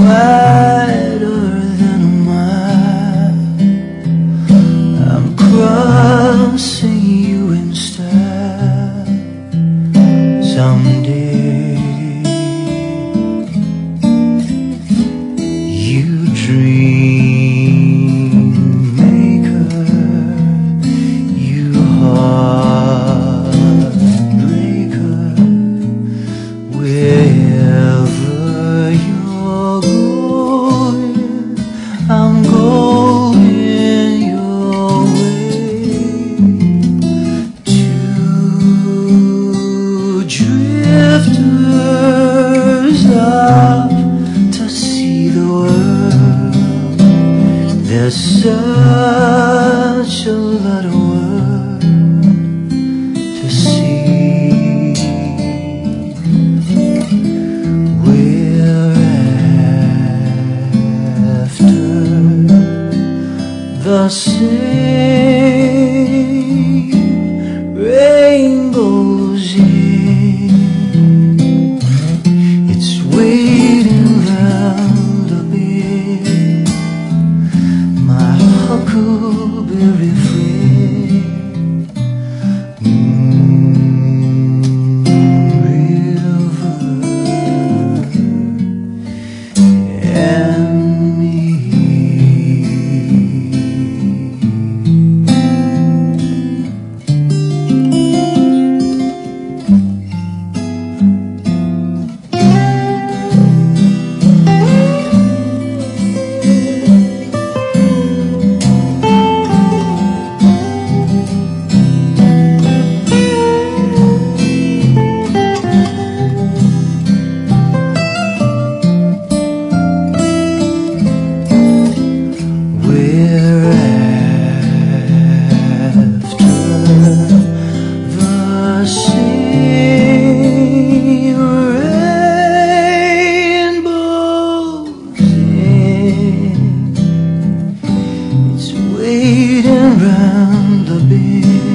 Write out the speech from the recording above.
wider than a mile. I'm crossing you instead someday. You dream maker, you heartbreaker, wherever you're going, I'm going your way. Two drifters up to see the world. There's such a lot of world to see. We're after the same rainbows in. It's waiting round the bend, my huckleberry friend. River and me. We're after the same rainbows in. It's waiting round the bend.